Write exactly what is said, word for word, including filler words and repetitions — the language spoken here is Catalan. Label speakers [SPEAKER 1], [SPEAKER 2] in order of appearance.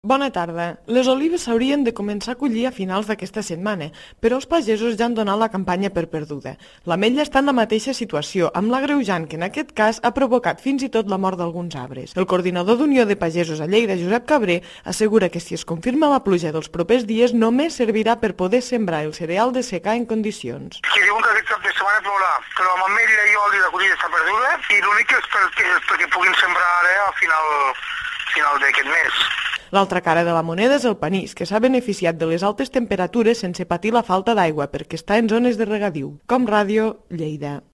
[SPEAKER 1] Bona tarda. Les olives s'haurien de començar a collir a finals d'aquesta setmana, però els pagesos ja han donat la campanya per perduda. L'ametlla està en la mateixa situació, amb l'agreujant que en aquest cas ha provocat fins i tot la mort d'alguns arbres. El coordinador d'Unió de Pagesos a Lleida, Josep Cabré, assegura que si es confirma la pluja dels propers dies només servirà per poder sembrar el cereal de secà en condicions.
[SPEAKER 2] Que diuen que aquest cap de setmana plourà, però l'ametlla i oli de collita està perduda i l'únic és perquè, és perquè puguin sembrar ara al final, final d'aquest mes.
[SPEAKER 1] L'altra cara de la moneda és el panís, que s'ha beneficiat de les altes temperatures sense patir la falta d'aigua perquè està en zones de regadiu. Com Ràdio, Lleida.